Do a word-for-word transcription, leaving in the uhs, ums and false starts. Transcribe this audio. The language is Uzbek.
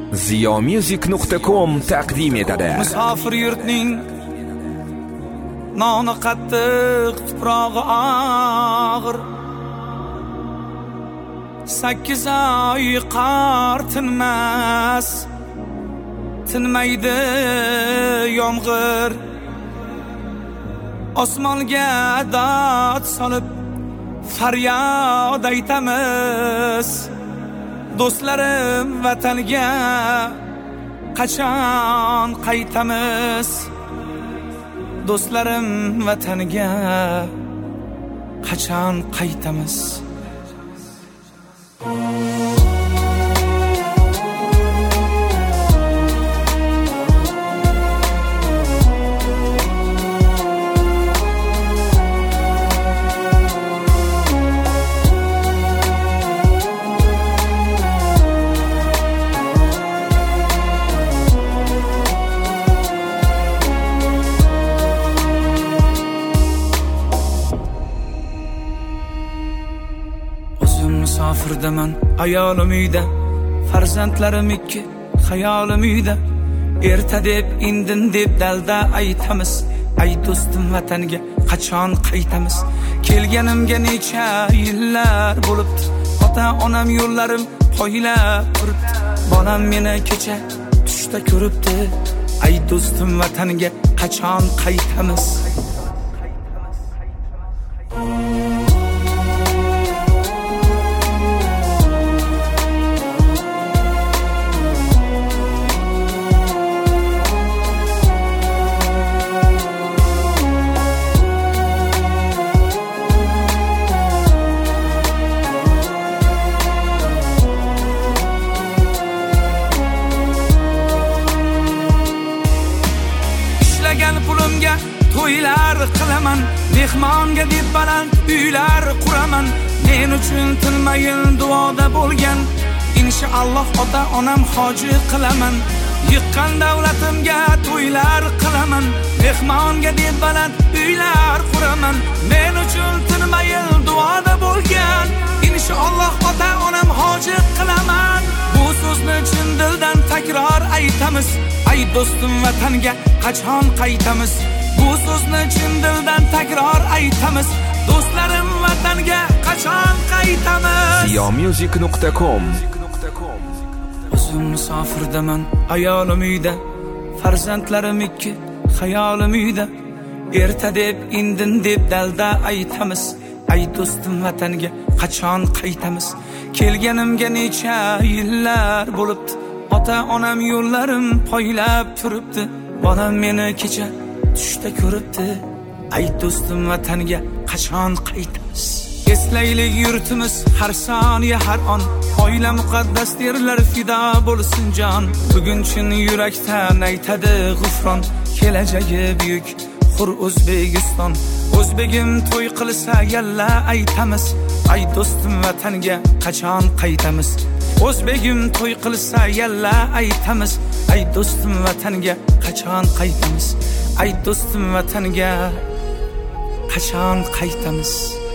ziyo music nuqta com taqdim etadi. Musofir yurtning noni qattiq, tuprog'i og'ir. Sakkiz oy qor tinmas, tinmaydi yomg'ir. Osmonga dod solib faryod aytamiz. Do'stlarim vatanga qachon qaytamiz? Do'stlarim vatanga qachon qaytamiz? Musofirdaman, ayolim uyda, farzandlarim ikki, xayolim uyda. Erta deb, indin deb dalda aytamiz. Ay do'stim vatanga qachon qaytamiz? Kelganimga necha yillar bo'libdi. Ota-onam yo'llarim poylab turibdi. Bolam meni kecha tushda ko'ribdi. Ay do'stim vatanga qachon qaytamiz? Pulimga to'ylar qilaman, mehmonga deb baland uylar quraman. Men uchun tinmayin duoda bo'lgan, inshaalloh ota-onam hoji qilaman. Yiqqan davlatimga to'ylar qilaman, mehmonga deb baland uylar quraman. Men uchun tinmayin duoda bo'lgan, inshaalloh ota-onam hoji qilaman. Bu so'zni chin dildan takror aytamiz. Ay do'stim vatanga qachon qaytamiz? Bu so'zni chin dildan takror aytamiz. Do'stlarim vatanga qachon qaytamiz? ziyo music nuqta com. O'zim musofirdaman, ayolim uyda, farzandlarim ikki, xayolim uyda. Erta deb, indin deb dalda aytamiz. Ay do'stim vatanga qachon qaytamiz? Kelganimga necha yillar bo'libdi. Ota-onam yo'llarim poylab turibdi. Bolam meni kecha tushda ko'ribdi. Ay do'stim vatanga qachon qaytamiz? Eslaylik yurtimiz har soniya har on. Oila muqaddas derlar, fido bo'lsin jon. Bugun chin yurakdan aytadi g'ufron. Kelajagi buyuk hur O'zbekiston. O'zbegim to'y qilsa yalla aytamiz. Ay do'stim vatanga qachon qaytamiz? O'zbegim to'y qilsa yalla aytamiz. Ay do'stim vatanga qachon qaytamiz? Ay do'stim vatanga qachon qaytamiz?